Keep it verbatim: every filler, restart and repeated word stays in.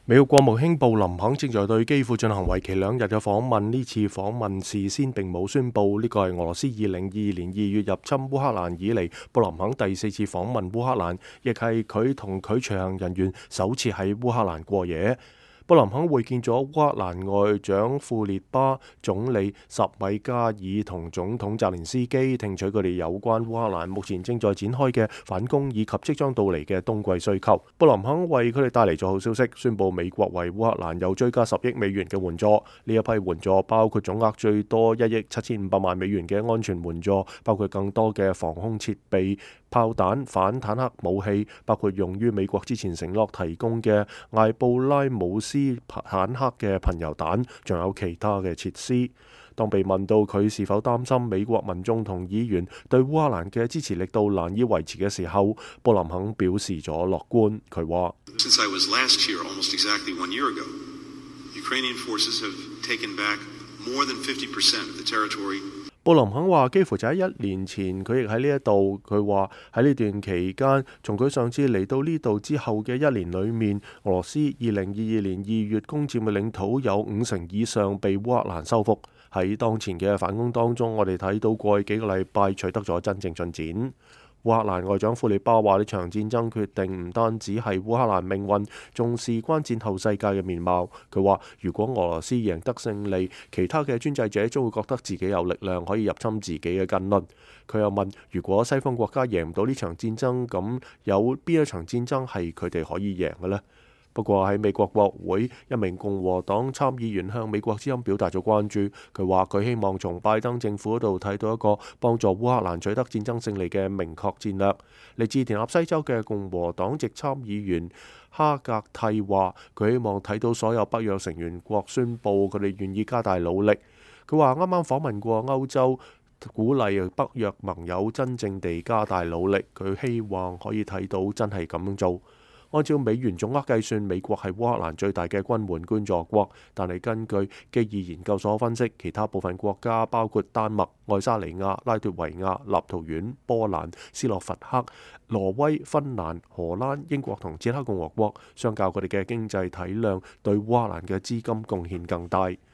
美國國務卿布林肯正在對基輔進行為期兩日嘅訪問，呢次訪問事先並冇宣佈，呢個係俄羅斯二零二二年二月入侵烏克蘭以嚟布林肯第四次訪問烏克蘭，亦係佢同佢隨行人員首次喺烏克蘭過夜。布林肯會見咗烏克蘭外長庫列巴、總理什米加爾同總統澤連斯基，聽取佢哋有關烏克蘭目前正在展開嘅反攻以及即將到嚟嘅冬季需求。布林肯為佢哋帶嚟咗好消息，宣布美國為烏克蘭又追加十億美元嘅援助。呢一批援助包括總額最多一億七千五百萬美元嘅安全援助，包括更多嘅防空設備、炮彈、反坦克武器，包括用於美國之前承諾提供嘅艾布拉姆斯坦克嘅貧鈾彈，仲有其他嘅設施。當被問到佢是否擔心美國民眾同議員對烏克蘭嘅支持力度難以維持嘅時候，布林肯表示咗樂觀。佢話 ：Since I was last here, almost exactly one year ago, Ukrainian forces have taken back more than fifty percent of the territory. 布林肯話：幾乎就喺一年前，佢亦喺呢一度。佢話喺呢段期間，從佢上次嚟到呢度之後嘅一年裏面，俄羅斯二零二二年二月攻佔嘅領土有五成以上被烏克蘭收復。喺當前嘅反攻當中，我哋睇到過去幾個禮拜取得咗真正進展。烏克蘭外長庫列巴話：呢場戰爭決定唔單止係烏克蘭命運，仲事關戰後世界嘅面貌。佢話：如果俄羅斯贏得勝利，其他嘅專制者將會覺得自己有力量可以入侵自己嘅根輪。佢又問：如果西方國家贏唔到呢場戰爭，咁有邊一場戰爭係佢哋可以贏嘅呢？不過喺美國國會，一名共和黨參議員向美國之音表達咗關注。佢話佢希望從拜登政府嗰度睇到一個幫助烏克蘭取得戰爭勝利嘅明確戰略。嚟自田納西州嘅共和黨籍參議員哈格蒂話：佢希望睇到所有北約成員國宣布佢哋願意加大努力。佢話啱啱訪問過歐洲，鼓勵北約盟友真正地加大努力。佢希望可以睇到真係咁樣做。按照美元總額計算，美國係烏克蘭最大嘅軍援捐助國，但係根據基爾研究所分析，其他部分國家包括丹麥、愛沙尼亞、拉脫維亞、立陶宛、波蘭、斯洛伐克、挪威、芬蘭、荷蘭、英國同捷克共和國，相較佢哋嘅經濟體量，對烏克蘭嘅資金貢獻更大。